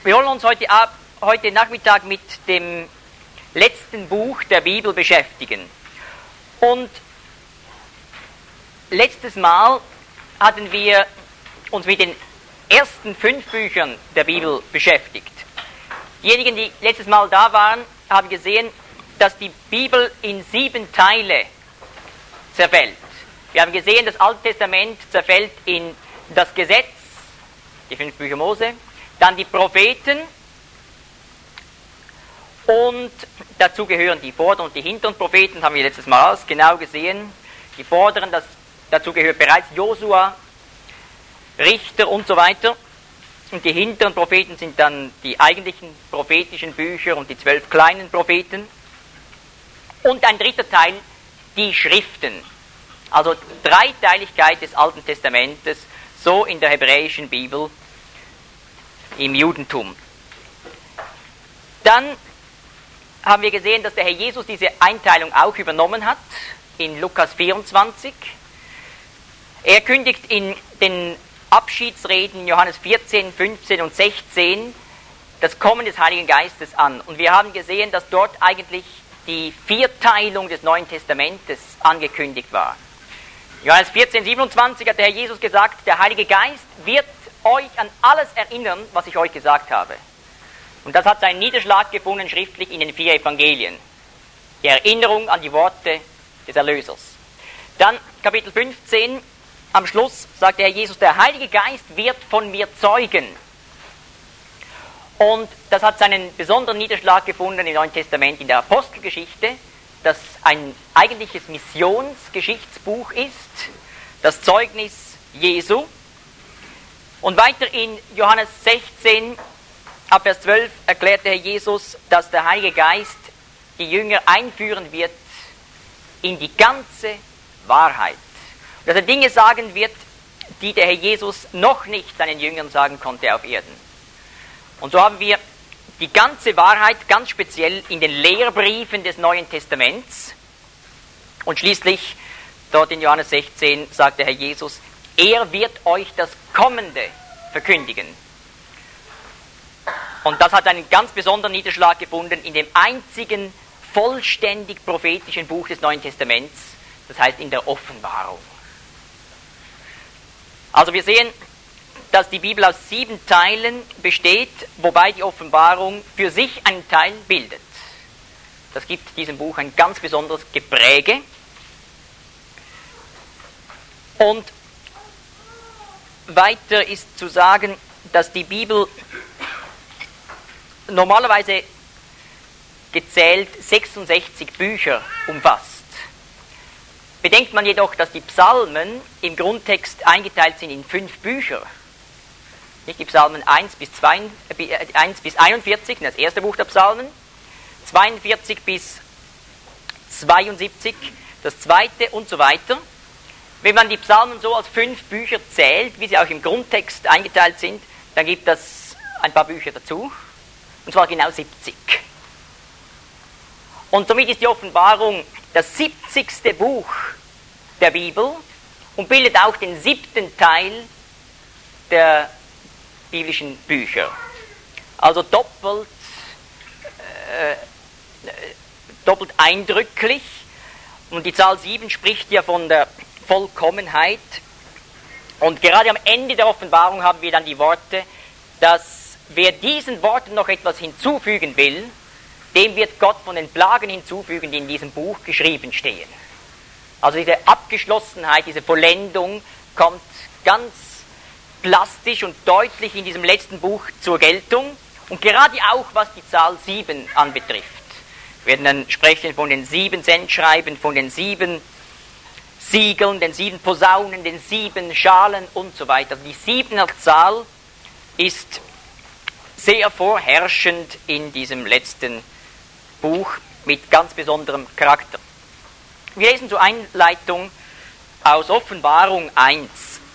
Wir wollen uns heute Nachmittag mit dem letzten Buch der Bibel beschäftigen. Und letztes Mal hatten wir uns mit den ersten 5 Büchern der Bibel beschäftigt. Diejenigen, die letztes Mal da waren, haben gesehen, dass die Bibel in 7 Teile zerfällt. Wir haben gesehen, das Alte Testament zerfällt in das Gesetz, die 5 Bücher Mose, dann die Propheten und dazu gehören die vorderen und die hinteren Propheten, haben wir letztes Mal genau gesehen. Die vorderen, dazu gehört bereits Josua, Richter und so weiter. Und die hinteren Propheten sind dann die eigentlichen prophetischen Bücher und die 12 kleinen Propheten. Und ein dritter Teil, die Schriften. Also Dreiteiligkeit des Alten Testamentes, so in der hebräischen Bibel, im Judentum. Dann haben wir gesehen, dass der Herr Jesus diese Einteilung auch übernommen hat, in Lukas 24. Er kündigt in den Abschiedsreden Johannes 14, 15 und 16 das Kommen des Heiligen Geistes an. Und wir haben gesehen, dass dort eigentlich die Vierteilung des Neuen Testamentes angekündigt war. Johannes 14, 27 hat der Herr Jesus gesagt, der Heilige Geist wird euch an alles erinnern, was ich euch gesagt habe. Und das hat seinen Niederschlag gefunden schriftlich in den 4 Evangelien. Die Erinnerung an die Worte des Erlösers. Dann Kapitel 15, am Schluss sagt der Herr Jesus, der Heilige Geist wird von mir zeugen. Und das hat seinen besonderen Niederschlag gefunden im Neuen Testament, in der Apostelgeschichte, das ein eigentliches Missionsgeschichtsbuch ist, das Zeugnis Jesu. Und weiter in Johannes 16, ab Vers 12, erklärt der Herr Jesus, dass der Heilige Geist die Jünger einführen wird in die ganze Wahrheit. Und dass er Dinge sagen wird, die der Herr Jesus noch nicht seinen Jüngern sagen konnte auf Erden. Und so haben wir die ganze Wahrheit ganz speziell in den Lehrbriefen des Neuen Testaments. Und schließlich, dort in Johannes 16, sagt der Herr Jesus, er wird euch das Kommende verkündigen. Und das hat einen ganz besonderen Niederschlag gefunden in dem einzigen vollständig prophetischen Buch des Neuen Testaments, das heißt in der Offenbarung. Also wir sehen, dass die Bibel aus 7 Teilen besteht, wobei die Offenbarung für sich einen Teil bildet. Das gibt diesem Buch ein ganz besonderes Gepräge. Und weiter ist zu sagen, dass die Bibel normalerweise gezählt 66 Bücher umfasst. Bedenkt man jedoch, dass die Psalmen im Grundtext eingeteilt sind in 5 Bücher. Nicht die Psalmen 1 bis 41, das erste Buch der Psalmen, 42 bis 72, das zweite und so weiter. Wenn man die Psalmen so als 5 Bücher zählt, wie sie auch im Grundtext eingeteilt sind, dann gibt es ein paar Bücher dazu, und zwar genau 70. Und somit ist die Offenbarung das 70. Buch der Bibel und bildet auch den 7. Teil der biblischen Bücher. Also doppelt eindrücklich. Und die Zahl 7 spricht ja von der Vollkommenheit. Und gerade am Ende der Offenbarung haben wir dann die Worte, dass wer diesen Worten noch etwas hinzufügen will, dem wird Gott von den Plagen hinzufügen, die in diesem Buch geschrieben stehen. Also diese Abgeschlossenheit, diese Vollendung kommt ganz plastisch und deutlich in diesem letzten Buch zur Geltung. Und gerade auch, was die Zahl 7 anbetrifft. Wir werden dann sprechen von den 7 Sendschreiben, von den 7 Siegeln, den 7 Posaunen, den 7 Schalen und so weiter. Die 7er Zahl ist sehr vorherrschend in diesem letzten Buch mit ganz besonderem Charakter. Wir lesen zur Einleitung aus Offenbarung 1.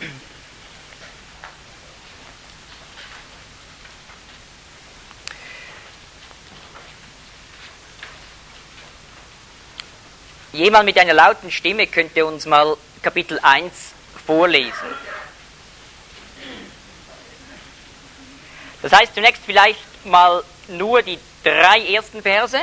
Jemand mit einer lauten Stimme könnte uns mal Kapitel 1 vorlesen. Das heißt zunächst vielleicht mal nur die 3 ersten Verse.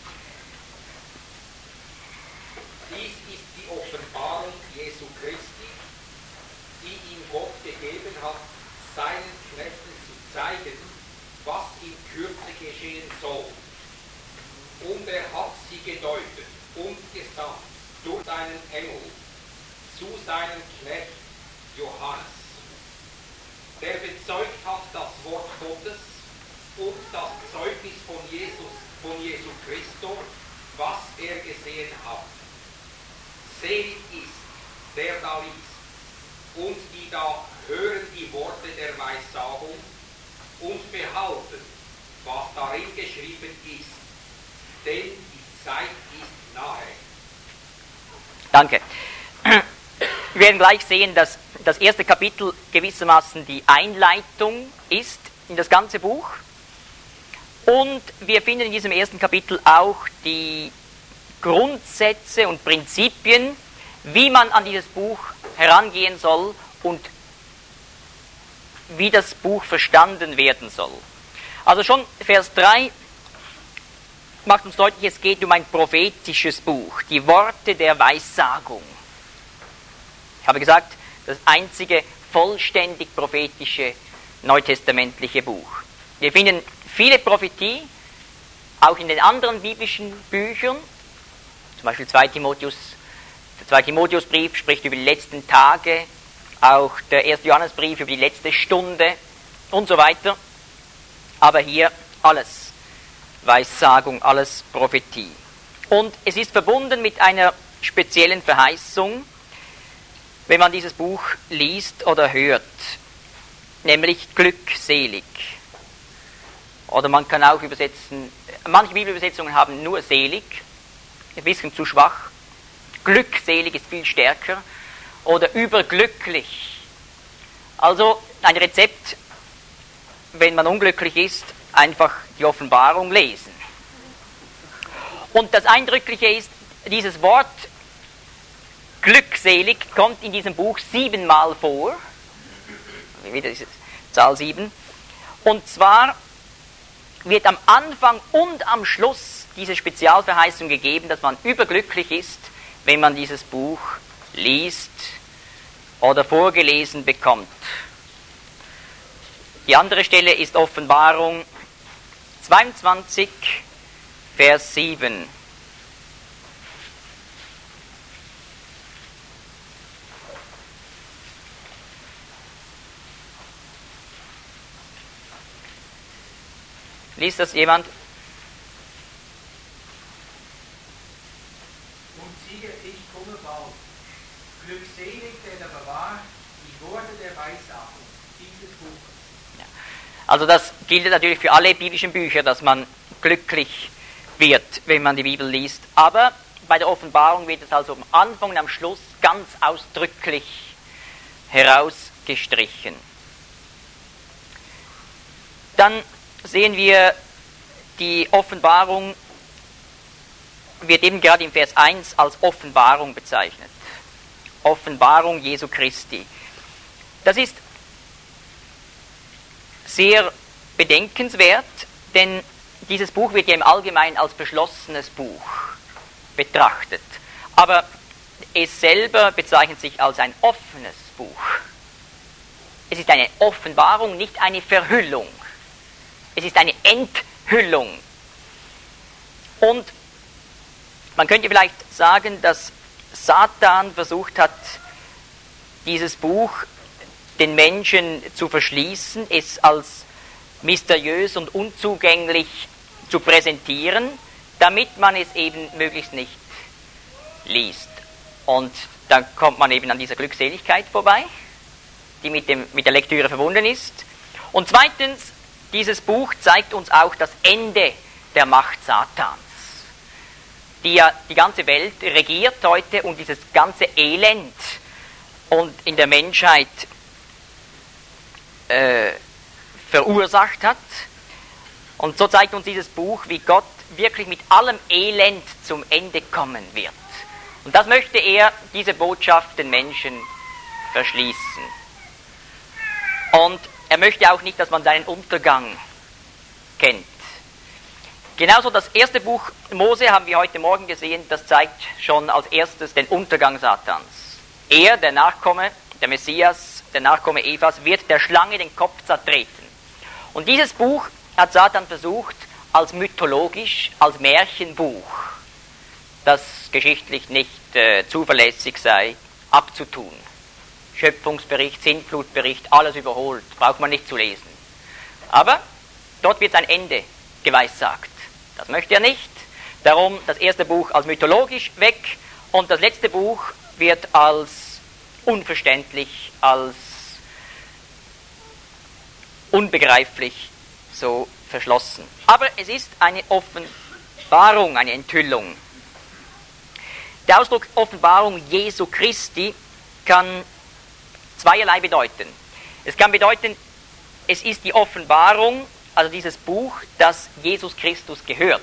Dies ist die Offenbarung Jesu Christi, die ihm Gott gegeben hat, seinen Knechten zu zeigen, was in Kürze geschehen soll. Und er hat sie gedeutet und gesandt durch seinen Engel zu seinem Knecht Johannes, der bezeugt hat das Wort Gottes und das Zeugnis von Jesu Christo, was er gesehen hat. Selig ist, der da liest, und die da hören die Worte der Weissagung und behalten, was darin geschrieben ist, denn die Zeit ist nahe. Danke. Wir werden gleich sehen, dass das erste Kapitel gewissermaßen die Einleitung ist in das ganze Buch. Und wir finden in diesem ersten Kapitel auch die Grundsätze und Prinzipien, wie man an dieses Buch herangehen soll und wie das Buch verstanden werden soll. Also schon Vers 3 macht uns deutlich, es geht um ein prophetisches Buch, die Worte der Weissagung. Ich habe gesagt, das einzige vollständig prophetische neutestamentliche Buch. Wir finden viele Prophetie, auch in den anderen biblischen Büchern, zum Beispiel der 2. Timotheusbrief spricht über die letzten Tage, auch der 1. Johannesbrief über die letzte Stunde und so weiter. Aber hier alles Weissagung, alles Prophetie. Und es ist verbunden mit einer speziellen Verheißung, wenn man dieses Buch liest oder hört, nämlich glückselig. Oder man kann auch übersetzen, manche Bibelübersetzungen haben nur selig, ein bisschen zu schwach. Glückselig ist viel stärker. Oder überglücklich. Also ein Rezept, wenn man unglücklich ist, einfach die Offenbarung lesen. Und das Eindrückliche ist, dieses Wort glückselig kommt in diesem Buch 7-mal vor. Wieder diese Zahl 7. Und zwar wird am Anfang und am Schluss diese Spezialverheißung gegeben, dass man überglücklich ist, wenn man dieses Buch liest oder vorgelesen bekommt. Die andere Stelle ist Offenbarung 22, Vers 7. Liest das jemand? Und siehe, ich komme bald. Glückselig, der bewahrt die Worte der Weissagung dieses Buches. Ja. Also das gilt natürlich für alle biblischen Bücher, dass man glücklich wird, wenn man die Bibel liest. Aber bei der Offenbarung wird es also am Anfang und am Schluss ganz ausdrücklich herausgestrichen. Dann sehen wir, die Offenbarung wird eben gerade im Vers 1 als Offenbarung bezeichnet. Offenbarung Jesu Christi. Das ist sehr bedenkenswert, denn dieses Buch wird ja im Allgemeinen als beschlossenes Buch betrachtet. Aber es selber bezeichnet sich als ein offenes Buch. Es ist eine Offenbarung, nicht eine Verhüllung. Es ist eine Enthüllung. Und man könnte vielleicht sagen, dass Satan versucht hat, dieses Buch den Menschen zu verschließen, es als mysteriös und unzugänglich zu präsentieren, damit man es eben möglichst nicht liest. Und dann kommt man eben an dieser Glückseligkeit vorbei, die mit der Lektüre verbunden ist. Und zweitens, dieses Buch zeigt uns auch das Ende der Macht Satans, die ja die ganze Welt regiert heute und dieses ganze Elend und in der Menschheit verursacht hat. Und so zeigt uns dieses Buch, wie Gott wirklich mit allem Elend zum Ende kommen wird. Und das möchte er, diese Botschaft, den Menschen verschließen. Und er möchte auch nicht, dass man seinen Untergang kennt. Genauso das erste Buch Mose haben wir heute Morgen gesehen, das zeigt schon als erstes den Untergang Satans. Er, der Nachkomme, der Messias, der Nachkomme Evas, wird der Schlange den Kopf zertreten. Und dieses Buch hat Satan versucht, als mythologisch, als Märchenbuch, das geschichtlich nicht zuverlässig sei, abzutun. Schöpfungsbericht, Sintflutbericht, alles überholt, braucht man nicht zu lesen. Aber dort wird ein Ende geweissagt. Das möchte er nicht. Darum das erste Buch als mythologisch weg und das letzte Buch wird als unverständlich, als unbegreiflich so verschlossen. Aber es ist eine Offenbarung, eine Enthüllung. Der Ausdruck Offenbarung Jesu Christi kann zweierlei bedeuten. Es kann bedeuten, es ist die Offenbarung, also dieses Buch, das Jesus Christus gehört.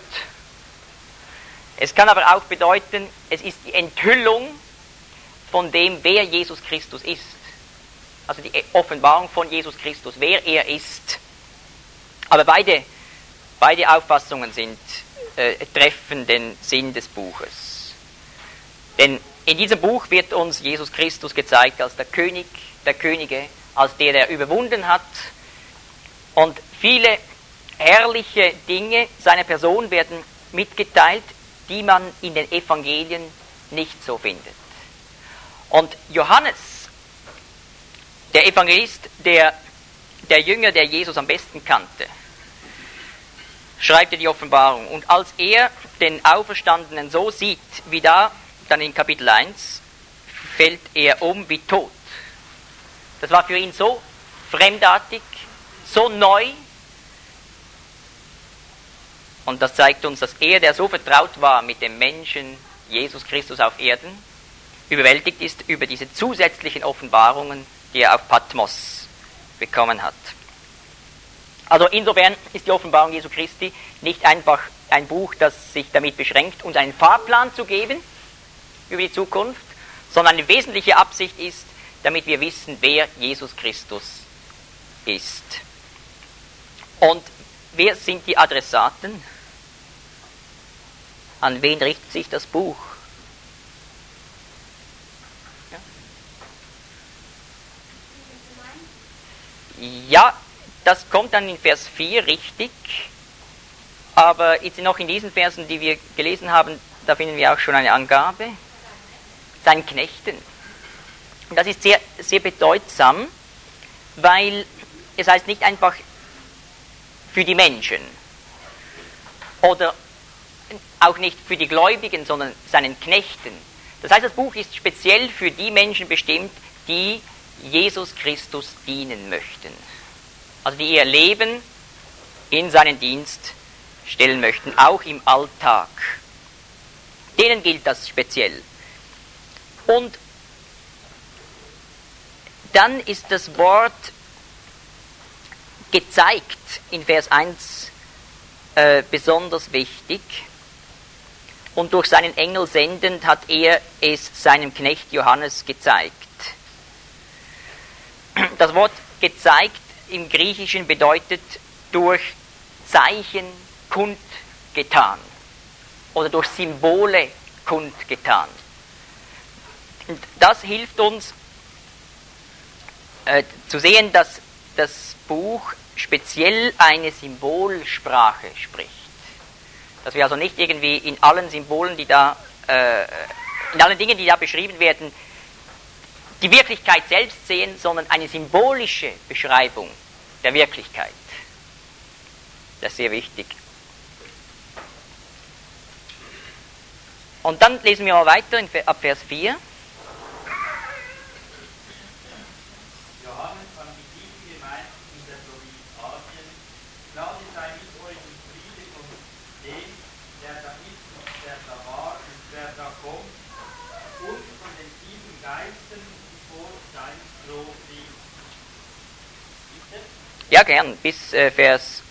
Es kann aber auch bedeuten, es ist die Enthüllung von dem, wer Jesus Christus ist. Also die Offenbarung von Jesus Christus, wer er ist. Aber beide Auffassungen treffen den Sinn des Buches. Denn in diesem Buch wird uns Jesus Christus gezeigt als der König der Könige, als der überwunden hat. Und viele herrliche Dinge seiner Person werden mitgeteilt, die man in den Evangelien nicht so findet. Und Johannes, der Evangelist, der Jünger, der Jesus am besten kannte, schreibt die Offenbarung. Und als er den Auferstandenen so sieht, wie da, dann in Kapitel 1, fällt er um wie tot. Das war für ihn so fremdartig, so neu. Und das zeigt uns, dass er, der so vertraut war mit dem Menschen Jesus Christus auf Erden, überwältigt ist über diese zusätzlichen Offenbarungen, die er auf Patmos bekommen hat. Also insofern ist die Offenbarung Jesu Christi nicht einfach ein Buch, das sich damit beschränkt, uns einen Fahrplan zu geben über die Zukunft, sondern eine wesentliche Absicht ist, damit wir wissen, wer Jesus Christus ist. Und wer sind die Adressaten? An wen richtet sich das Buch? Ja, das kommt dann in Vers 4 richtig, aber jetzt noch in diesen Versen, die wir gelesen haben, da finden wir auch schon eine Angabe. Seinen Knechten. Und das ist sehr, sehr bedeutsam, weil es heißt nicht einfach für die Menschen oder auch nicht für die Gläubigen, sondern seinen Knechten. Das heißt, das Buch ist speziell für die Menschen bestimmt, die Jesus Christus dienen möchten. Also die ihr Leben in seinen Dienst stellen möchten, auch im Alltag. Denen gilt das speziell. Und dann ist das Wort gezeigt in Vers 1 besonders wichtig. Und durch seinen Engel sendend hat er es seinem Knecht Johannes gezeigt. Das Wort gezeigt im Griechischen bedeutet durch Zeichen kundgetan oder durch Symbole kundgetan. Und das hilft uns zu sehen, dass das Buch speziell eine Symbolsprache spricht. Dass wir also nicht irgendwie in allen Symbolen, in allen Dingen, die da beschrieben werden, die Wirklichkeit selbst sehen, sondern eine symbolische Beschreibung der Wirklichkeit. Das ist sehr wichtig. Und dann lesen wir mal weiter ab Vers 4. Johannes an die sieben Gemeinden in der Provinz Asien, Gnade sei mit euch und Friede von dem, der da ist und der da war und der da kommt, und von den sieben Geistern, die vor seinem Thron sind. Bitte? Ja, gern, bis Vers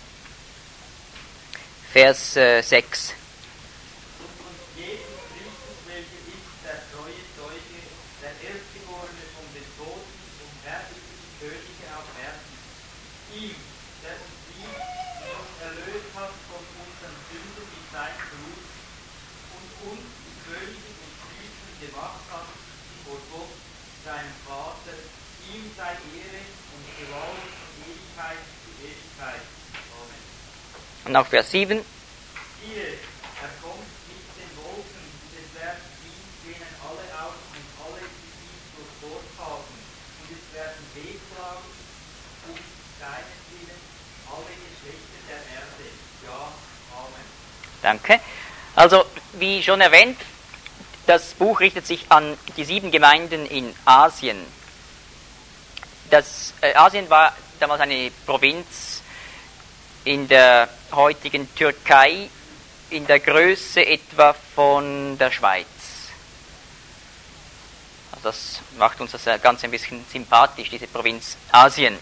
6. Und von Jesus Christus, welcher ist der treue Zeuge, der Erstgeborene von den Toten und Herr über die Könige auf Erden, hat von unseren Sünden mit seinem Blut und uns die Könige und Priester gemacht hat vor Gott, seinem Vater. Ihm sei Ehre und Gewalt von Ewigkeit zu Ewigkeit. Amen. Und auch Vers 7. Siehe, er kommt mit den Wolken, und es werden ihm denen alle Augen und alle, die ihn durchbohrt haben. Und es werden wehklagen um seinetwillen alle Geschlechter der Erde. Ja, Amen. Danke. Also, wie schon erwähnt, das Buch richtet sich an die 7 Gemeinden in Asien. Asien war damals eine Provinz in der heutigen Türkei, in der Größe etwa von der Schweiz. Also das macht uns das Ganze ein bisschen sympathisch, diese Provinz Asien.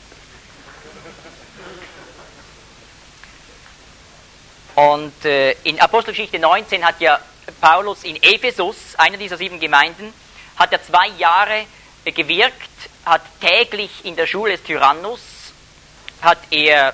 Und in Apostelgeschichte 19 hat ja Paulus in Ephesus, einer dieser 7 Gemeinden, hat er 2 Jahre gewirkt, hat täglich in der Schule des Tyrannus, hat er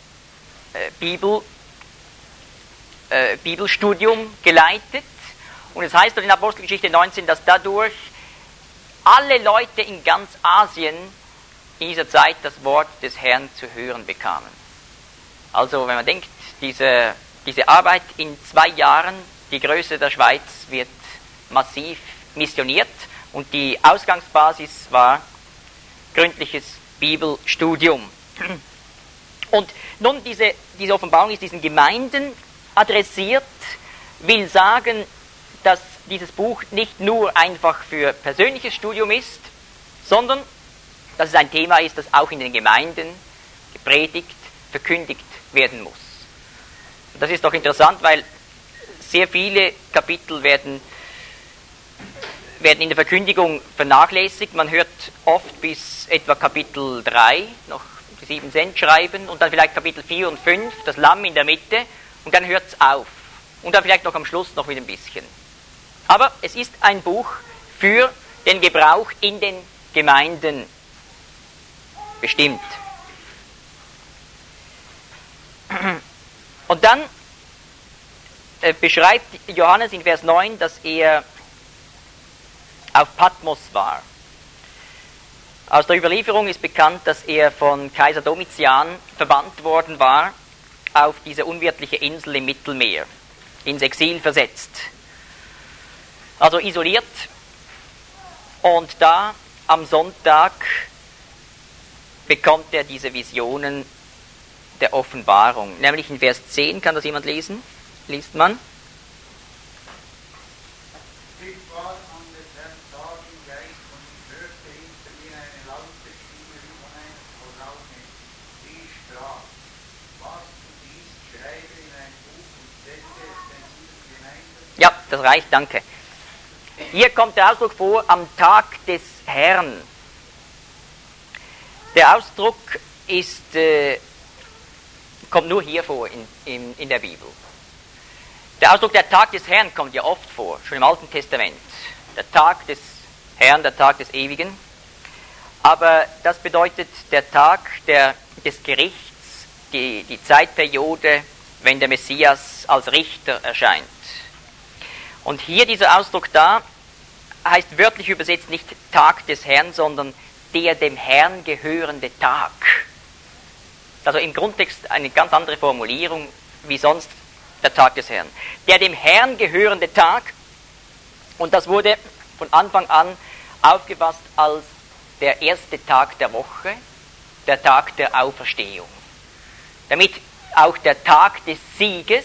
Bibelstudium geleitet. Und es heißt dort in Apostelgeschichte 19, dass dadurch alle Leute in ganz Asien in dieser Zeit das Wort des Herrn zu hören bekamen. Also wenn man denkt, diese Arbeit in 2 Jahren, die Größe der Schweiz, wird massiv missioniert und die Ausgangsbasis war gründliches Bibelstudium. Und nun, diese Offenbarung ist diesen Gemeinden adressiert, will sagen, dass dieses Buch nicht nur einfach für persönliches Studium ist, sondern dass es ein Thema ist, das auch in den Gemeinden gepredigt, verkündigt werden muss. Und das ist doch interessant, weil sehr viele Kapitel werden in der Verkündigung vernachlässigt. Man hört oft bis etwa Kapitel 3 noch die 7 Cent schreiben und dann vielleicht Kapitel 4 und 5, das Lamm in der Mitte, und dann hört es auf. Und dann vielleicht noch am Schluss noch wieder ein bisschen. Aber es ist ein Buch für den Gebrauch in den Gemeinden bestimmt. Und dann beschreibt Johannes in Vers 9, dass er auf Patmos war. Aus der Überlieferung ist bekannt, dass er von Kaiser Domitian verbannt worden war auf diese unwirtliche Insel im Mittelmeer, ins Exil versetzt. Also isoliert. Und da am Sonntag bekommt er diese Visionen der Offenbarung. Nämlich in Vers 10, kann das jemand lesen? Liest man? Ich war an des Herrn Tag im Geist und ich hörte hinter mir eine laute Stimme wie von einer Posaune, die sprach: Was du siehst, schreibe in ein Buch und sende es den 7 Gemeinden. Ja, das reicht, danke. Hier kommt der Ausdruck vor, am Tag des Herrn. Der Ausdruck kommt nur hier vor in der Bibel. Der Ausdruck der Tag des Herrn kommt ja oft vor, schon im Alten Testament. Der Tag des Herrn, der Tag des Ewigen. Aber das bedeutet der Tag des Gerichts, die Zeitperiode, wenn der Messias als Richter erscheint. Und hier dieser Ausdruck da heißt wörtlich übersetzt nicht Tag des Herrn, sondern der dem Herrn gehörende Tag. Also im Grundtext eine ganz andere Formulierung wie sonst der Tag des Herrn. Der dem Herrn gehörende Tag, und das wurde von Anfang an aufgefasst als der erste Tag der Woche, der Tag der Auferstehung. Damit auch der Tag des Sieges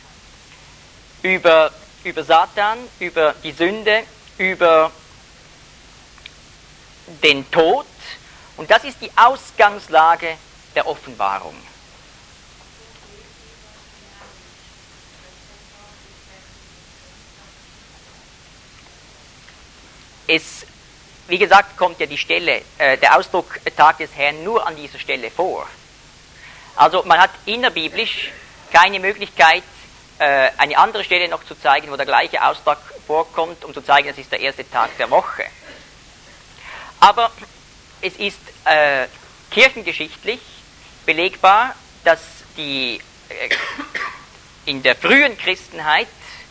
über Satan, über die Sünde, über den Tod, und das ist die Ausgangslage der Offenbarung. Wie gesagt, kommt ja die Stelle, der Ausdruck Tag des Herrn nur an dieser Stelle vor. Also man hat innerbiblisch keine Möglichkeit, eine andere Stelle noch zu zeigen, wo der gleiche Ausdruck vorkommt, um zu zeigen, es ist der erste Tag der Woche. Aber es ist kirchengeschichtlich belegbar, dass die in der frühen Christenheit,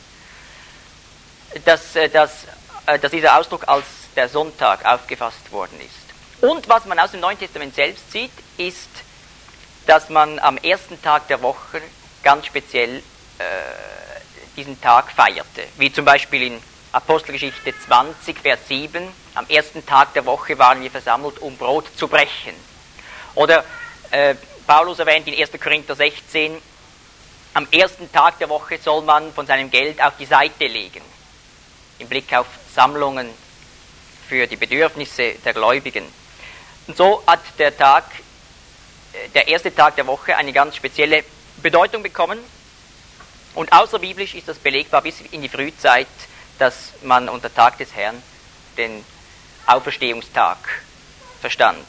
dass dieser Ausdruck als der Sonntag aufgefasst worden ist. Und was man aus dem Neuen Testament selbst sieht, ist, dass man am ersten Tag der Woche ganz speziell diesen Tag feierte. Wie zum Beispiel in Apostelgeschichte 20, Vers 7, am ersten Tag der Woche waren wir versammelt, um Brot zu brechen. Oder Paulus erwähnt in 1. Korinther 16, am ersten Tag der Woche soll man von seinem Geld auf die Seite legen, im Blick auf Sammlungen für die Bedürfnisse der Gläubigen. Und so hat der erste Tag der Woche eine ganz spezielle Bedeutung bekommen. Und außerbiblisch ist das belegbar bis in die Frühzeit, dass man unter Tag des Herrn den Auferstehungstag verstand.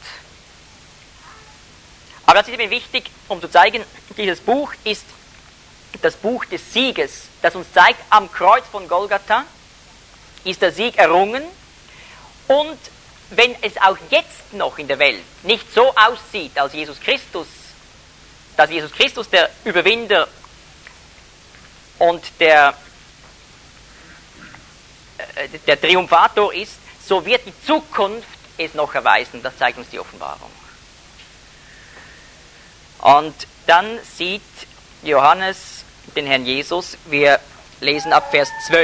Aber das ist eben wichtig, um zu zeigen, dieses Buch ist das Buch des Sieges, das uns zeigt, am Kreuz von Golgatha ist der Sieg errungen. Und wenn es auch jetzt noch in der Welt nicht so aussieht, dass Jesus Christus der Überwinder und der Triumphator ist, so wird die Zukunft es noch erweisen. Das zeigt uns die Offenbarung. Und dann sieht Johannes den Herrn Jesus, wir lesen ab Vers 12.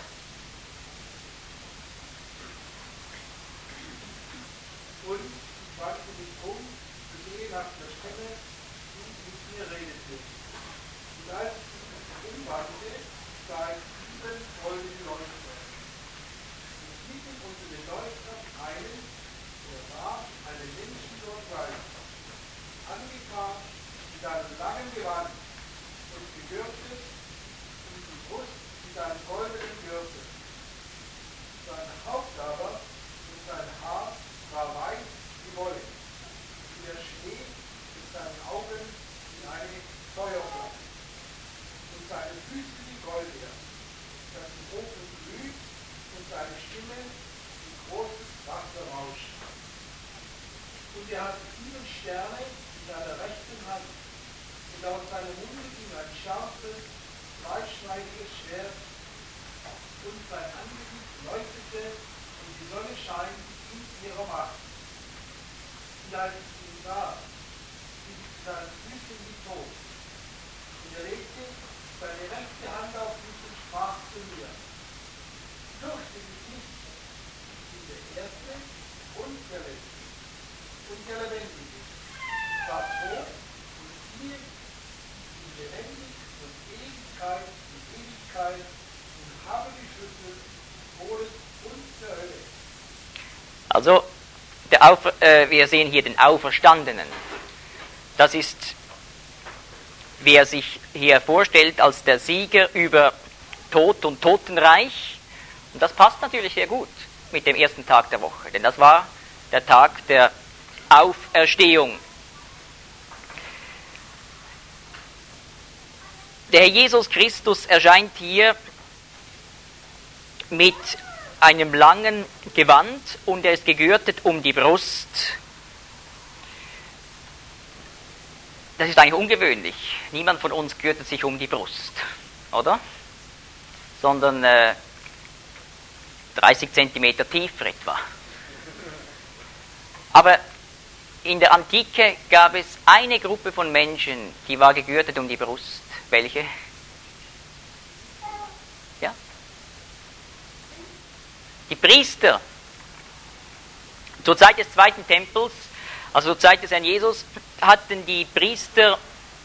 Und ich wandte mich um, siehe nach der Stimme, die mit mir redete. Und als ich mich umwandte, sah ich 7 goldene Leuchter. Und mitten unter den Leuchtern einen, der war einen Menschen dort weiß, angetan mit einem langen Gewand und gegürtet und die Brust mit einem goldenen Gürtel. Sein Haupt aber und sein Haar war weiß wie Wolle, wie der Schnee mit seinen Augen wie eine Feuerflamme. Und seine Füße wie Goldbeer, das im Ofen glüht, und seine Stimme wie großes Wasser rauscht. Und er hatte 7 Sterne in seiner rechten Hand, und aus seinem Munde ging ein scharfes, zweischneidiges Schwert, und sein Angesicht leuchtete, und die Sonne scheint in ihrer Macht. Und als ich ihn sah, fiel ich zu seinen Füßen wie tot. Und er legte seine rechte Hand auf mich und sprach zu mir: Fürchte dich nicht, ich bin der Erste und der Letzte und der Lebendige. Ich war tot und siehe, ich bin lebendig von Ewigkeit zu Ewigkeit und habe die Schlüssel des Todes und der Hölle. Also, wir sehen hier den Auferstandenen. Das ist, wie er sich hier vorstellt, als der Sieger über Tod und Totenreich. Und das passt natürlich sehr gut mit dem ersten Tag der Woche, denn das war der Tag der Auferstehung. Der Herr Jesus Christus erscheint hier mit einem langen Gewand und er ist gegürtet um die Brust. Das ist eigentlich ungewöhnlich. Niemand von uns gürtet sich um die Brust, oder? Sondern 30 Zentimeter tiefer etwa. Aber in der Antike gab es eine Gruppe von Menschen, die war gegürtet um die Brust. Welche? Ja? Die Priester. Zur Zeit des zweiten Tempels, also zur Zeit des Herrn Jesus, hatten die Priester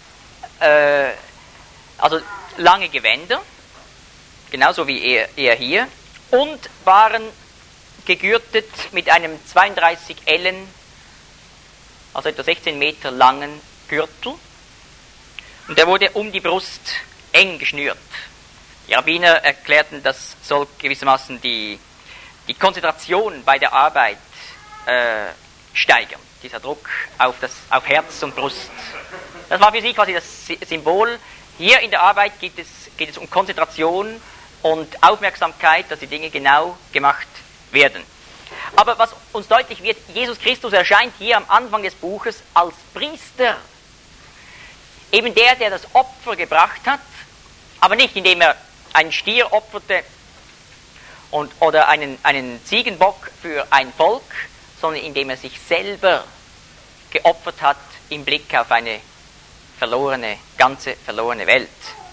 also lange Gewänder, genauso wie er hier, und waren gegürtet mit einem 32 Ellen, also etwa 16 Meter langen Gürtel. Und der wurde um die Brust eng geschnürt. Die Rabbiner erklärten, das soll gewissermaßen die Konzentration bei der Arbeit steigern. Dieser Druck auf Herz und Brust. Das war für sie quasi das Symbol. Hier in der Arbeit geht es um Konzentration und Aufmerksamkeit, dass die Dinge genau gemacht werden. Aber was uns deutlich wird, Jesus Christus erscheint hier am Anfang des Buches als Priester. Eben der das Opfer gebracht hat Aber nicht, indem er einen Stier opferte oder einen Ziegenbock für ein Volk, sondern indem er sich selber geopfert hat im Blick auf eine ganze verlorene Welt.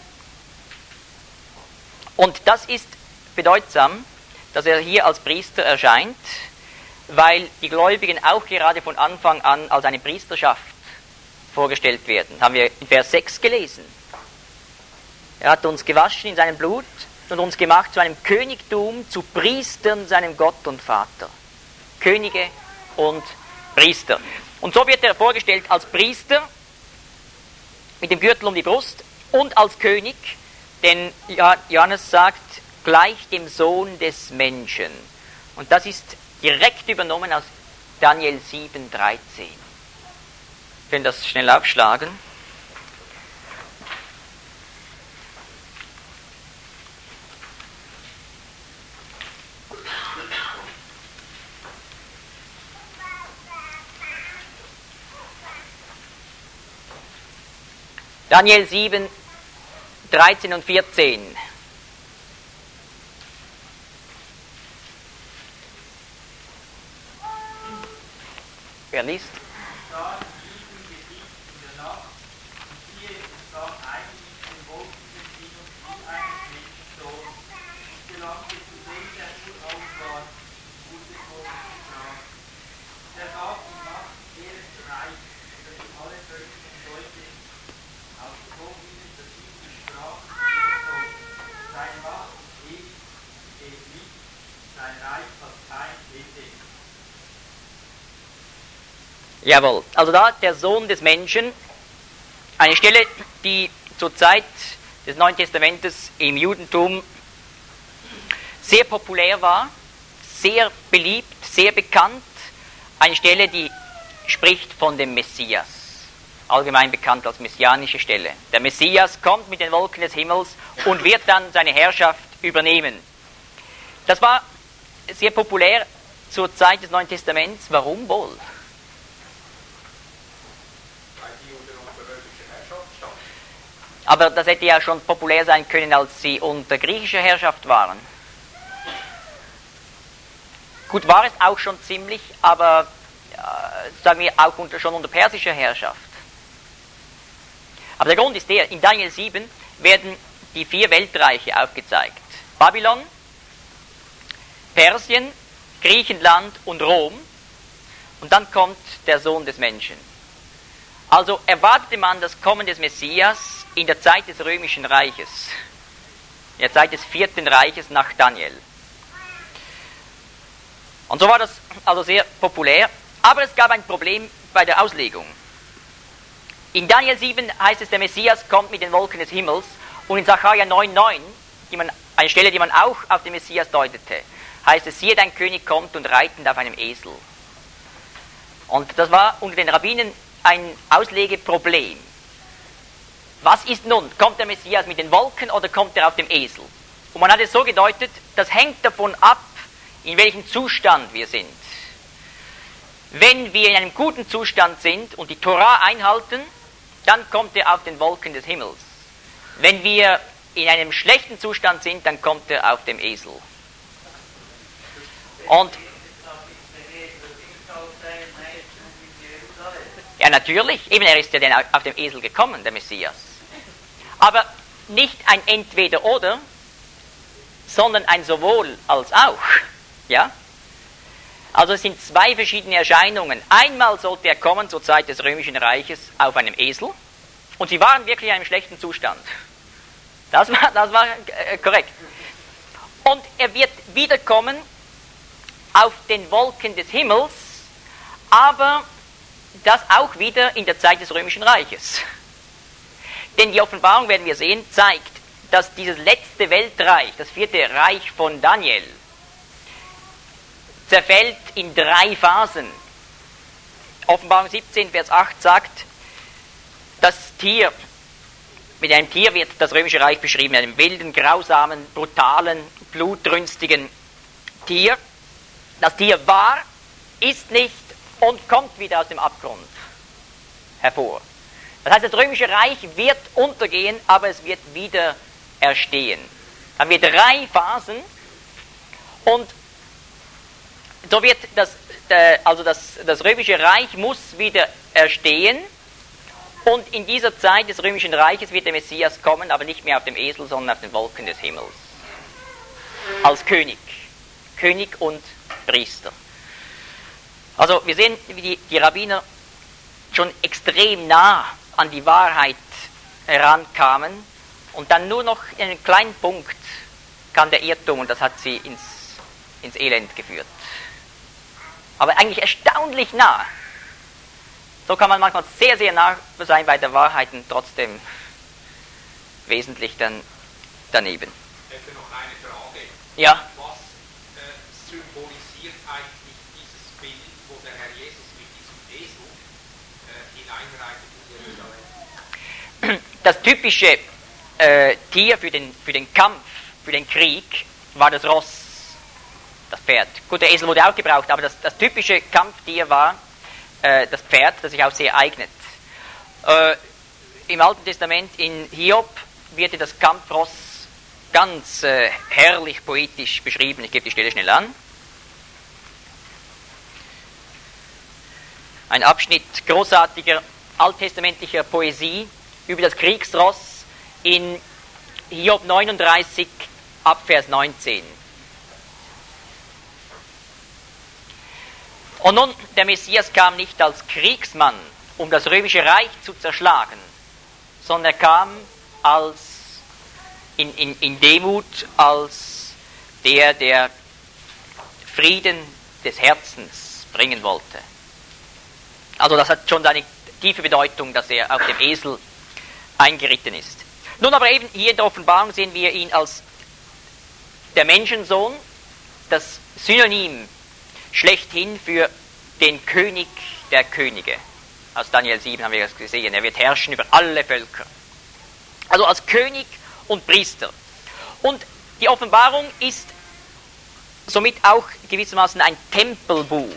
Und das ist bedeutsam, dass er hier als Priester erscheint, weil die Gläubigen auch gerade von Anfang an als eine Priesterschaft vorgestellt werden. Haben wir in Vers 6 gelesen. Er hat uns gewaschen in seinem Blut und uns gemacht zu einem Königtum, zu Priestern seinem Gott und Vater. Könige und Priester. Und so wird er vorgestellt als Priester mit dem Gürtel um die Brust und als König, denn Johannes sagt, gleich dem Sohn des Menschen. Und das ist direkt übernommen aus Daniel 7,13. Wir können das schnell aufschlagen. Daniel 7, 13 und 14. Wer liest? Da liegen Gesicht in der Nacht, und siehe, es kam eigentlich den Wolken Entziehung wie eines Menschensohns, und gelangte zu dem, der Urauf war, wurde Gott getragen. Der gab ihm Macht, Ehre und Reich, dass ihm alle Völker und Leute auf so ihnen verschiedene Sprachen reden. Seine Macht ist ewig, geht nicht, sein Reich hat kein Ende. Jawohl, also da der Sohn des Menschen, eine Stelle, die zur Zeit des Neuen Testamentes im Judentum sehr populär war, sehr beliebt, sehr bekannt, eine Stelle, die spricht von dem Messias, allgemein bekannt als messianische Stelle. Der Messias kommt mit den Wolken des Himmels und wird dann seine Herrschaft übernehmen. Das war sehr populär zur Zeit des Neuen Testaments. Warum wohl? Aber das hätte ja schon populär sein können, als sie unter griechischer Herrschaft waren. Gut, war es auch schon ziemlich, aber sagen wir auch schon unter persischer Herrschaft. Aber der Grund ist der, in Daniel 7 werden die 4 Weltreiche aufgezeigt. Babylon, Persien, Griechenland und Rom. Und dann kommt der Sohn des Menschen. Also erwartete man das Kommen des Messias in der Zeit des Römischen Reiches, in der Zeit des 4. Reiches nach Daniel. Und so war das also sehr populär, aber es gab ein Problem bei der Auslegung. In Daniel 7 heißt es, der Messias kommt mit den Wolken des Himmels, und in Sacharja 9,9, eine Stelle, die man auch auf den Messias deutete, heißt es, siehe, dein König kommt und reitend auf einem Esel. Und das war unter den Rabbinen ein Auslegeproblem. Was ist nun? Kommt der Messias mit den Wolken oder kommt er auf dem Esel? Und man hat es so gedeutet, das hängt davon ab, in welchem Zustand wir sind. Wenn wir in einem guten Zustand sind und die Torah einhalten, dann kommt er auf den Wolken des Himmels. Wenn wir in einem schlechten Zustand sind, dann kommt er auf dem Esel. Und ja, natürlich, eben, er ist ja dann auf dem Esel gekommen, der Messias. Aber nicht ein Entweder-Oder, sondern ein Sowohl als auch. Ja? Also es sind 2 verschiedene Erscheinungen. Einmal sollte er kommen zur Zeit des Römischen Reiches auf einem Esel, und sie waren wirklich in einem schlechten Zustand. Das war korrekt. Und er wird wiederkommen auf den Wolken des Himmels, aber das auch wieder in der Zeit des Römischen Reiches. Denn die Offenbarung, werden wir sehen, zeigt, dass dieses letzte Weltreich, das 4. Reich von Daniel, zerfällt in 3 Phasen. Offenbarung 17, Vers 8 sagt, mit einem Tier wird das Römische Reich beschrieben, einem wilden, grausamen, brutalen, blutrünstigen Tier. Das Tier war, ist nicht und kommt wieder aus dem Abgrund hervor. Das heißt, das Römische Reich wird untergehen, aber es wird wieder erstehen. Dann haben wir 3 Phasen und so wird das Römische Reich muss wieder erstehen und in dieser Zeit des Römischen Reiches wird der Messias kommen, aber nicht mehr auf dem Esel, sondern auf den Wolken des Himmels. Als König und Priester. Also wir sehen, wie die Rabbiner schon extrem nah an die Wahrheit herankamen und dann nur noch in einen kleinen Punkt kam der Irrtum und das hat sie ins Elend geführt. Aber eigentlich erstaunlich nah. So kann man manchmal sehr, sehr nah sein bei der Wahrheit und trotzdem wesentlich dann daneben. Ich hätte noch eine Frage. Ja. Was symbolisiert eigentlich dieses Bild, wo der Herr Jesus mit diesem Esel hineinreitet in Jerusalem? Das typische Tier für den Kampf, für den Krieg, war das Ross, das Pferd. Gut, der Esel wurde auch gebraucht, aber das typische Kampftier war das Pferd, das sich auch sehr eignet. Im Alten Testament in Hiob wird das Kampfross ganz herrlich poetisch beschrieben. Ich gebe die Stelle schnell an. Ein Abschnitt großartiger alttestamentlicher Poesie über das Kriegsross in Hiob 39 ab Vers 19. Und nun, der Messias kam nicht als Kriegsmann, um das römische Reich zu zerschlagen, sondern er kam in Demut als der Frieden des Herzens bringen wollte. Also das hat schon eine tiefe Bedeutung, dass er auf dem Esel eingeritten ist. Nun aber eben hier in der Offenbarung sehen wir ihn als der Menschensohn, das Synonym schlechthin für den König der Könige. Aus Daniel 7 haben wir das gesehen, er wird herrschen über alle Völker. Also als König und Priester. Und die Offenbarung ist somit auch gewissermaßen ein Tempelbuch.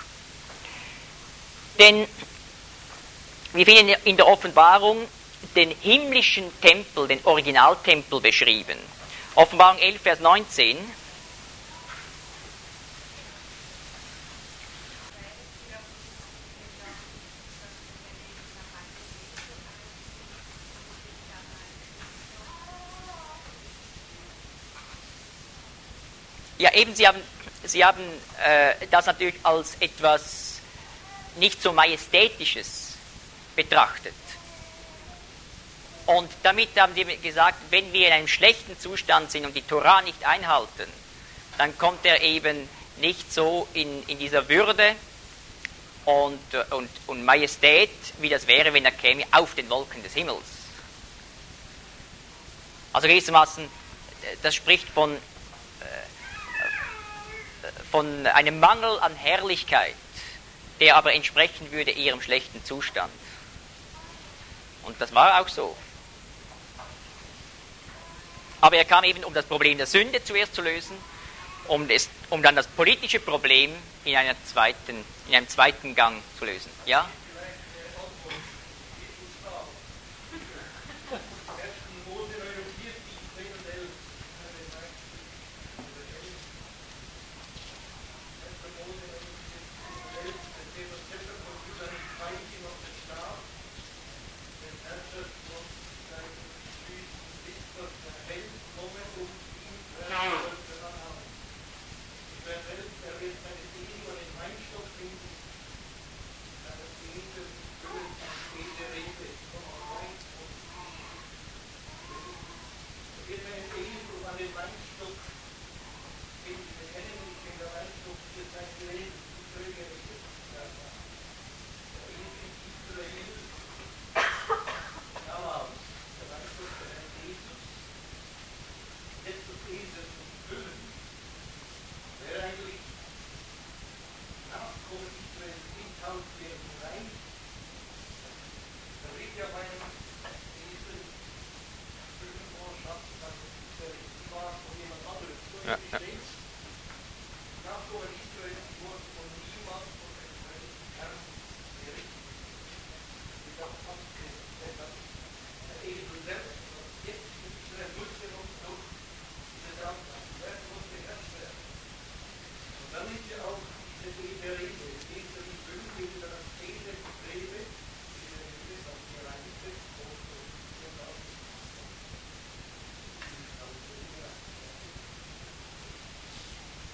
Denn wir finden in der Offenbarung den himmlischen Tempel, den Originaltempel beschrieben. Offenbarung 11, Vers 19. Ja, eben, Sie haben das natürlich als etwas nicht so Majestätisches betrachtet. Und damit haben Sie gesagt, wenn wir in einem schlechten Zustand sind und die Torah nicht einhalten, dann kommt er eben nicht so in dieser Würde und Majestät, wie das wäre, wenn er käme auf den Wolken des Himmels. Also gewissermaßen, das spricht von einem Mangel an Herrlichkeit, der aber entsprechen würde ihrem schlechten Zustand. Und das war auch so. Aber er kam eben, um das Problem der Sünde zuerst zu lösen, um dann das politische Problem in einem zweiten Gang zu lösen. Ja?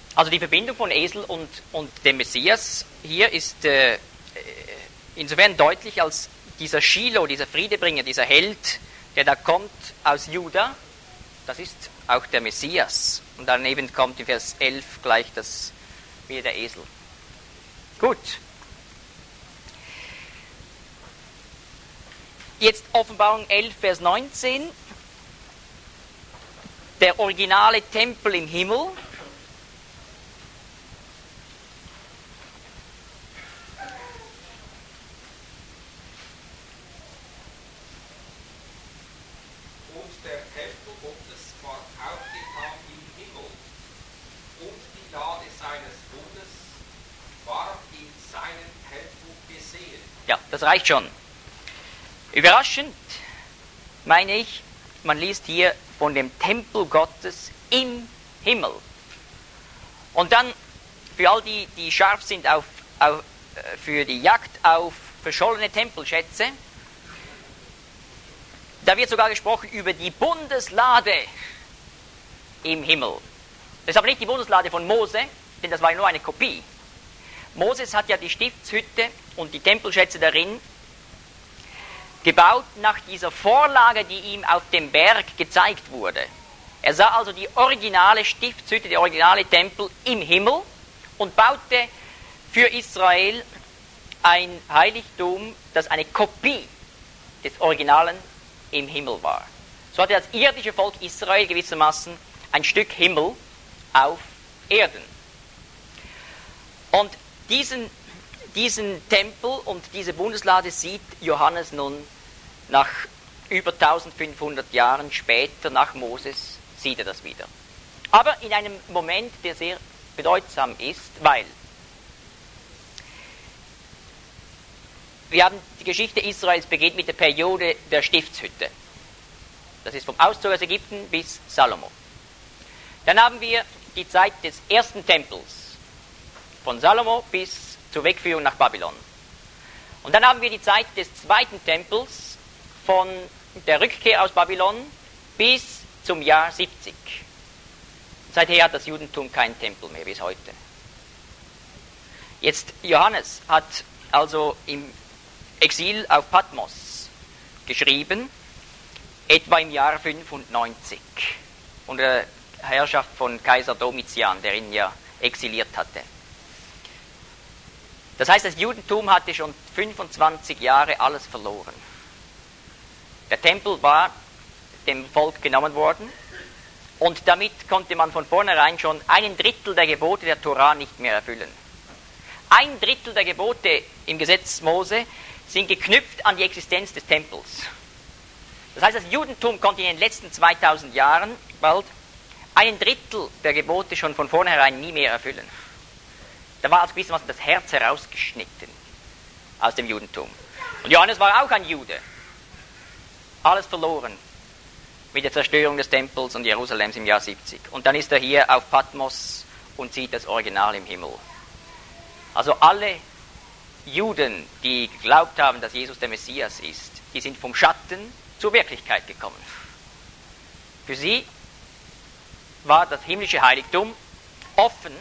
Also die Verbindung von Esel und dem Messias hier ist insofern deutlich, als dieser Shiloh, dieser Friedebringer, dieser Held, der da kommt aus Juda, das ist auch der Messias. Und daneben kommt in Vers 11 gleich wieder der Esel. Gut. Jetzt Offenbarung 11, Vers 19. Der originale Tempel im Himmel. Ja, das reicht schon. Überraschend, meine ich, man liest hier von dem Tempel Gottes im Himmel. Und dann, für all die, die scharf sind für die Jagd auf verschollene Tempelschätze, da wird sogar gesprochen über die Bundeslade im Himmel. Das ist aber nicht die Bundeslade von Mose, denn das war ja nur eine Kopie. Moses hat ja die Stiftshütte und die Tempelschätze darin gebaut nach dieser Vorlage, die ihm auf dem Berg gezeigt wurde. Er sah also die originale Stiftshütte, der originale Tempel im Himmel und baute für Israel ein Heiligtum, das eine Kopie des Originalen im Himmel war. So hatte das irdische Volk Israel gewissermaßen ein Stück Himmel auf Erden. Und diesen Tempel und diese Bundeslade sieht Johannes nun nach über 1500 Jahren später, nach Moses, sieht er das wieder. Aber in einem Moment, der sehr bedeutsam ist, weil wir haben die Geschichte Israels beginnt mit der Periode der Stiftshütte. Das ist vom Auszug aus Ägypten bis Salomo. Dann haben wir die Zeit des ersten Tempels, von Salomo bis zur Wegführung nach Babylon. Und dann haben wir die Zeit des zweiten Tempels, von der Rückkehr aus Babylon bis zum Jahr 70. Seither hat das Judentum keinen Tempel mehr bis heute. Jetzt, Johannes hat also im Exil auf Patmos geschrieben, etwa im Jahr 95, unter Herrschaft von Kaiser Domitian, der ihn ja exiliert hatte. Das heißt, das Judentum hatte schon 25 Jahre alles verloren. Der Tempel war dem Volk genommen worden und damit konnte man von vornherein schon 1/3 der Gebote der Tora nicht mehr erfüllen. 1/3 der Gebote im Gesetz Mose sind geknüpft an die Existenz des Tempels. Das heißt, das Judentum konnte in den letzten 2000 Jahren bald 1/3 der Gebote schon von vornherein nie mehr erfüllen. Da war also gewissermaßen das Herz herausgeschnitten aus dem Judentum. Und Johannes war auch ein Jude. Alles verloren mit der Zerstörung des Tempels und Jerusalems im Jahr 70. Und dann ist er hier auf Patmos und sieht das Original im Himmel. Also alle Juden, die geglaubt haben, dass Jesus der Messias ist, die sind vom Schatten zur Wirklichkeit gekommen. Für sie war das himmlische Heiligtum offen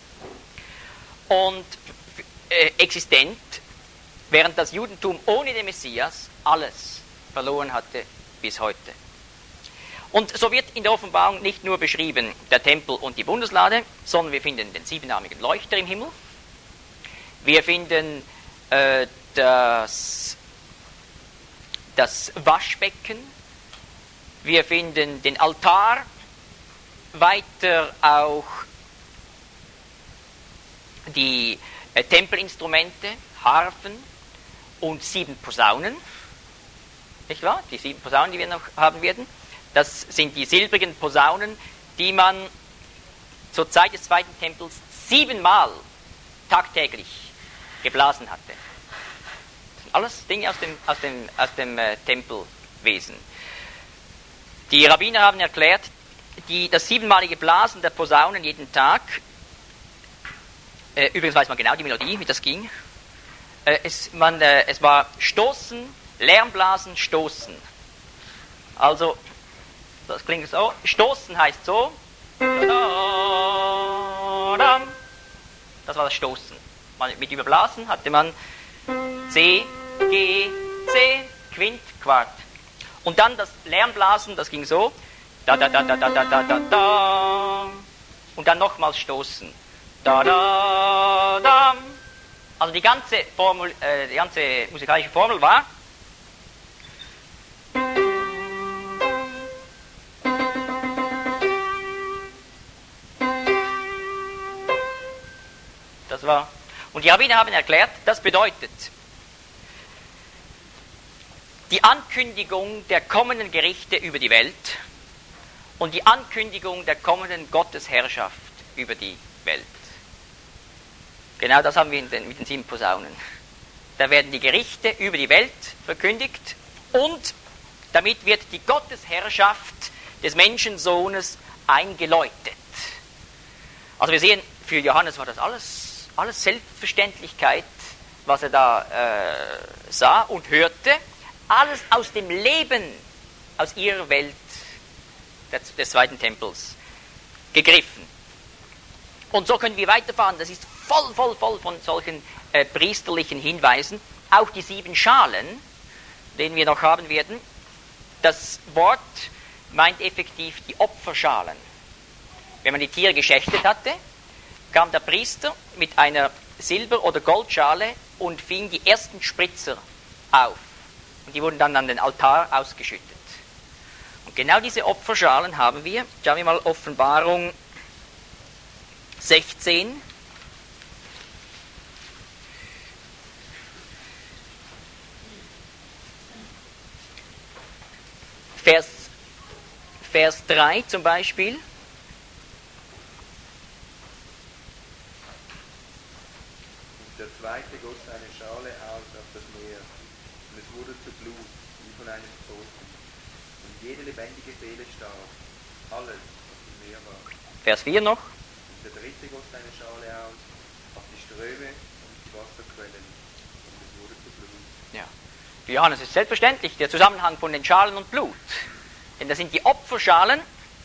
und existent, während das Judentum ohne den Messias alles verloren hatte bis heute. Und so wird in der Offenbarung nicht nur beschrieben der Tempel und die Bundeslade, sondern wir finden den siebenarmigen Leuchter im Himmel. Wir finden das Waschbecken. Wir finden den Altar. Weiter auch die Tempelinstrumente, Harfen und 7 Posaunen. Nicht wahr? Die 7 Posaunen, die wir noch haben werden. Das sind die silbrigen Posaunen, die man zur Zeit des zweiten Tempels 7-mal tagtäglich geblasen hatte. Das sind alles Dinge aus dem Tempelwesen. Die Rabbiner haben erklärt, das 7-malige Blasen der Posaunen jeden Tag, übrigens weiß man genau die Melodie, wie das ging, es war Stoßen, Lärmblasen, Stoßen. Also, das klingt so, Stoßen heißt so, da, da, das war das Stoßen. Mit Überblasen hatte man C, G, C, Quint, Quart. Und dann das Lärmblasen, das ging so. Da, da, da, da, da, da, da, da, da. Und dann nochmals stoßen. Da, da, da. Also die ganze musikalische Formel war. Das war. Und die Rabbiner haben erklärt, das bedeutet die Ankündigung der kommenden Gerichte über die Welt und die Ankündigung der kommenden Gottesherrschaft über die Welt. Genau das haben wir mit den 7 Posaunen. Da werden die Gerichte über die Welt verkündigt und damit wird die Gottesherrschaft des Menschensohnes eingeläutet. Also wir sehen, für Johannes war das alles Selbstverständlichkeit, was er da sah und hörte. Alles aus dem Leben, aus ihrer Welt des zweiten Tempels gegriffen. Und so können wir weiterfahren. Das ist voll von solchen priesterlichen Hinweisen. Auch die 7 Schalen, den wir noch haben werden. Das Wort meint effektiv die Opferschalen. Wenn man die Tiere geschächtet hatte, kam der Priester mit einer Silber- oder Goldschale und fing die ersten Spritzer auf. Und die wurden dann an den Altar ausgeschüttet. Und genau diese Opferschalen haben wir. Schauen wir mal Offenbarung 16. Vers 3 zum Beispiel. Der zweite goss eine Schale aus auf das Meer, und es wurde zu Blut, wie von einem Toten. Und jede lebendige Seele starb, alles, was im Meer war. Vers 4 noch. Und der dritte goss eine Schale aus auf die Ströme und die Wasserquellen, und es wurde zu Blut. Ja. Für Johannes ist selbstverständlich der Zusammenhang von den Schalen und Blut. Denn das sind die Opferschalen,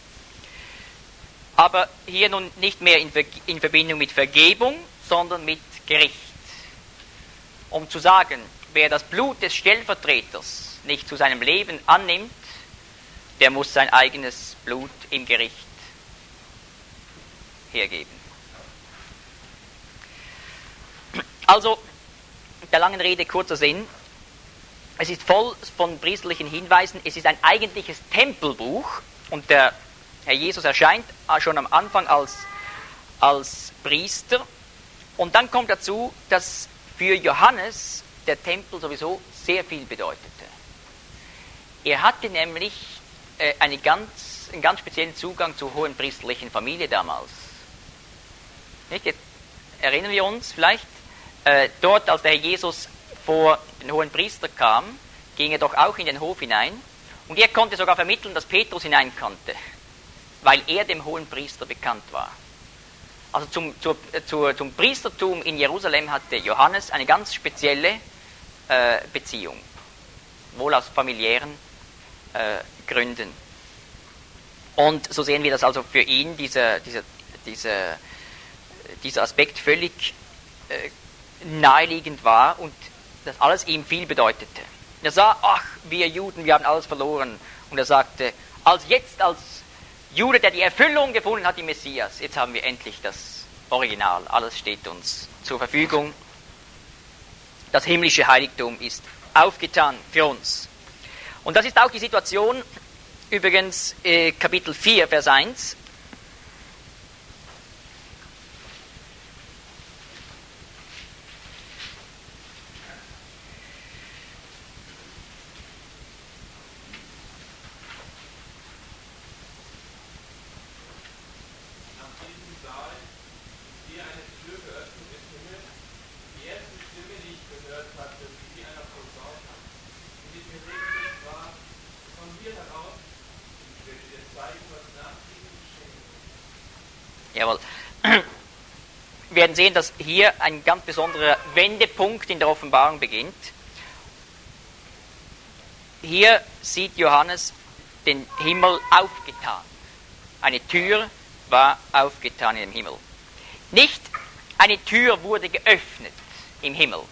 aber hier nun nicht mehr in Verbindung mit Vergebung, sondern mit Gericht. Um zu sagen, wer das Blut des Stellvertreters nicht zu seinem Leben annimmt, der muss sein eigenes Blut im Gericht hergeben. Also, der langen Rede kurzer Sinn. Es ist voll von priesterlichen Hinweisen. Es ist ein eigentliches Tempelbuch und der Herr Jesus erscheint schon am Anfang als Priester. Und dann kommt dazu, dass für Johannes der Tempel sowieso sehr viel bedeutete. Er hatte nämlich einen ganz speziellen Zugang zur hohenpriesterlichen Familie damals. Nicht? Jetzt erinnern wir uns vielleicht, dort als der Herr Jesus vor den Hohenpriester kam, ging er doch auch in den Hof hinein und er konnte sogar vermitteln, dass Petrus hinein konnte, weil er dem Hohenpriester bekannt war. Also zum Priestertum in Jerusalem hatte Johannes eine ganz spezielle Beziehung, wohl aus familiären Gründen. Und so sehen wir, dass also für ihn dieser Aspekt völlig naheliegend war und das alles ihm viel bedeutete. Er sah, ach, wir Juden, wir haben alles verloren. Und er sagte, als Jude, der die Erfüllung gefunden hat, die Messias, jetzt haben wir endlich das Original. Alles steht uns zur Verfügung. Das himmlische Heiligtum ist aufgetan für uns. Und das ist auch die Situation, übrigens Kapitel 4, Vers 1. Jawohl. Wir werden sehen, dass hier ein ganz besonderer Wendepunkt in der Offenbarung beginnt. Hier sieht Johannes den Himmel aufgetan. Eine Tür war aufgetan im Himmel. Nicht eine Tür wurde geöffnet im Himmel.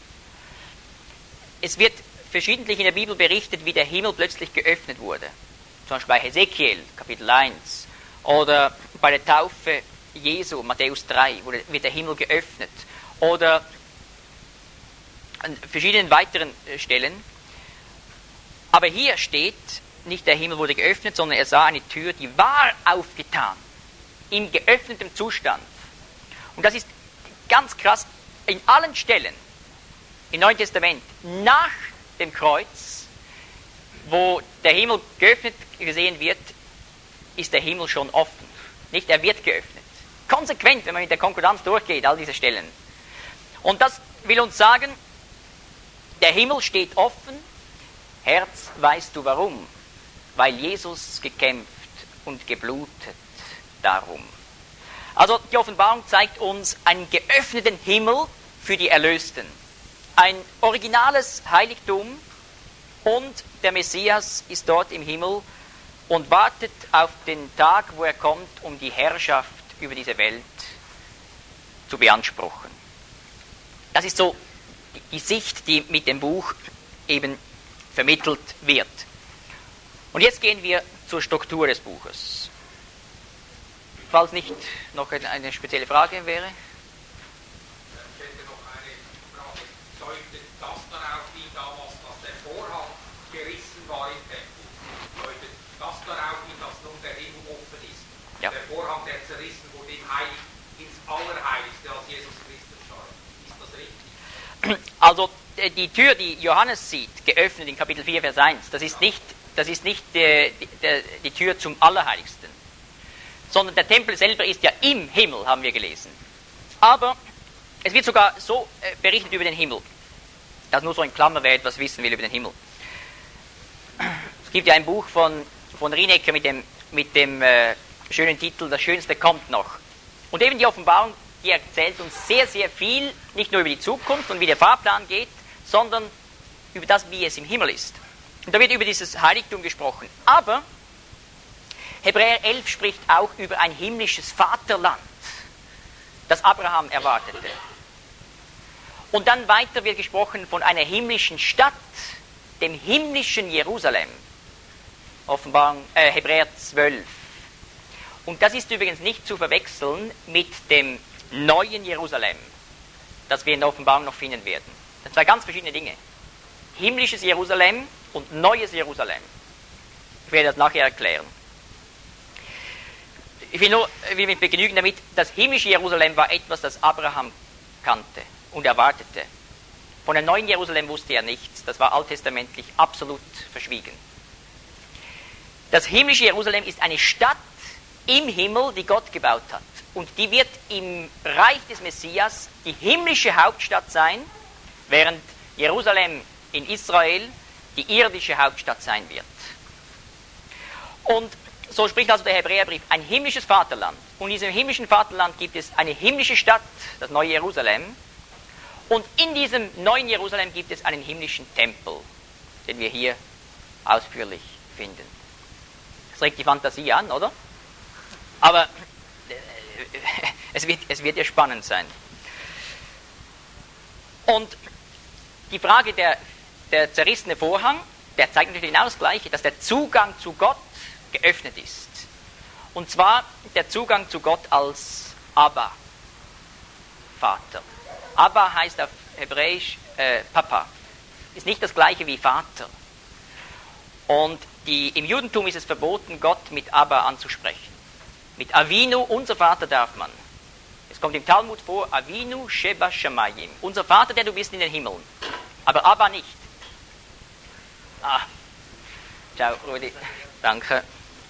Es wird verschiedentlich in der Bibel berichtet, wie der Himmel plötzlich geöffnet wurde. Zum Beispiel bei Hesekiel, Kapitel 1. Oder bei der Taufe Jesu, Matthäus 3, wird der Himmel geöffnet. Oder an verschiedenen weiteren Stellen. Aber hier steht, nicht der Himmel wurde geöffnet, sondern er sah eine Tür, die war aufgetan. Im geöffneten Zustand. Und das ist ganz krass, in allen Stellen im Neuen Testament, nach dem Kreuz, wo der Himmel geöffnet gesehen wird, ist der Himmel schon offen. Nicht, er wird geöffnet. Konsequent, wenn man mit der Konkordanz durchgeht, all diese Stellen. Und das will uns sagen, der Himmel steht offen. Herz, weißt du warum? Weil Jesus gekämpft und geblutet darum. Also die Offenbarung zeigt uns einen geöffneten Himmel für die Erlösten. Ein originales Heiligtum und der Messias ist dort im Himmel und wartet auf den Tag, wo er kommt, um die Herrschaft über diese Welt zu beanspruchen. Das ist so die Sicht, die mit dem Buch eben vermittelt wird. Und jetzt gehen wir zur Struktur des Buches. Falls nicht noch eine spezielle Frage wäre. Ich hätte noch eine Frage. Deutet das dann auch hin damals, dass der Vorhang gerissen war im Tempel? Deutet das dann auch hin, dass nun der Himmel offen ist? Ja. Der Vorhang, der zerrissen wurde im Heilig, ins Allerheiligste, als Jesus Christus starb. Ist das richtig? Also die Tür, die Johannes sieht, geöffnet in Kapitel 4, Vers 1, das ist nicht die Tür zum Allerheiligsten. Sondern der Tempel selber ist ja im Himmel, haben wir gelesen. Aber es wird sogar so berichtet über den Himmel, dass nur so in Klammer, wer etwas wissen will über den Himmel. Es gibt ja ein Buch von Rinecker mit dem schönen Titel Das Schönste kommt noch. Und eben die Offenbarung, die erzählt uns sehr, sehr viel, nicht nur über die Zukunft und wie der Fahrplan geht, sondern über das, wie es im Himmel ist. Und da wird über dieses Heiligtum gesprochen. Aber Hebräer 11 spricht auch über ein himmlisches Vaterland, das Abraham erwartete. Und dann weiter wird gesprochen von einer himmlischen Stadt, dem himmlischen Jerusalem. Hebräer 12. Und das ist übrigens nicht zu verwechseln mit dem neuen Jerusalem, das wir in der Offenbarung noch finden werden. Das sind zwei ganz verschiedene Dinge. Himmlisches Jerusalem und neues Jerusalem. Ich werde das nachher erklären. Ich will mich begnügen damit, das himmlische Jerusalem war etwas, das Abraham kannte und erwartete. Von dem neuen Jerusalem wusste er nichts. Das war alttestamentlich absolut verschwiegen. Das himmlische Jerusalem ist eine Stadt im Himmel, die Gott gebaut hat. Und die wird im Reich des Messias die himmlische Hauptstadt sein, während Jerusalem in Israel die irdische Hauptstadt sein wird. Und so spricht also der Hebräerbrief, ein himmlisches Vaterland. Und in diesem himmlischen Vaterland gibt es eine himmlische Stadt, das neue Jerusalem. Und in diesem neuen Jerusalem gibt es einen himmlischen Tempel, den wir hier ausführlich finden. Das regt die Fantasie an, oder? Aber es wird ja spannend sein. Und die Frage der zerrissene Vorhang, der zeigt natürlich genau das Gleiche, dass der Zugang zu Gott geöffnet ist. Und zwar der Zugang zu Gott als Abba, Vater. Abba heißt auf Hebräisch Papa. Ist nicht das gleiche wie Vater. Und im Judentum ist es verboten, Gott mit Abba anzusprechen. Mit Avinu, unser Vater, darf man. Es kommt im Talmud vor, Avinu Sheba Shamayim. Unser Vater, der du bist in den Himmeln. Aber Abba nicht. Ciao, Rudi. Danke.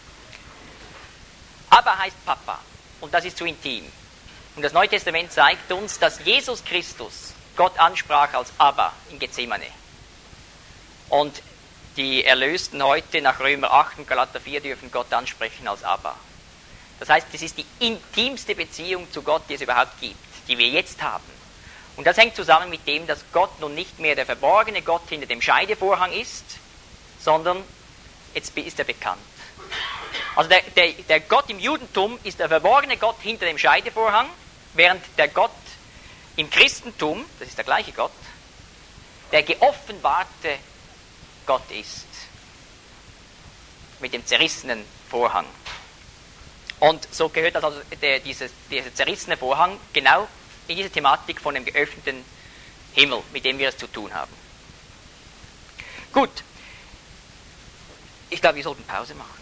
Abba heißt Papa. Und das ist zu intim. Und das Neue Testament zeigt uns, dass Jesus Christus Gott ansprach als Abba in Gethsemane. Und die Erlösten heute nach Römer 8 und Galater 4 dürfen Gott ansprechen als Abba. Das heißt, das ist die intimste Beziehung zu Gott, die es überhaupt gibt, die wir jetzt haben. Und das hängt zusammen mit dem, dass Gott nun nicht mehr der verborgene Gott hinter dem Scheidevorhang ist, sondern jetzt ist er bekannt. Also der Gott im Judentum ist der verborgene Gott hinter dem Scheidevorhang, während der Gott im Christentum, das ist der gleiche Gott, der geoffenbarte Gott ist. Mit dem zerrissenen Vorhang. Und so gehört also dieser zerrissene Vorhang genau in diese Thematik von dem geöffneten Himmel, mit dem wir es zu tun haben. Gut. Ich glaube, wir sollten Pause machen.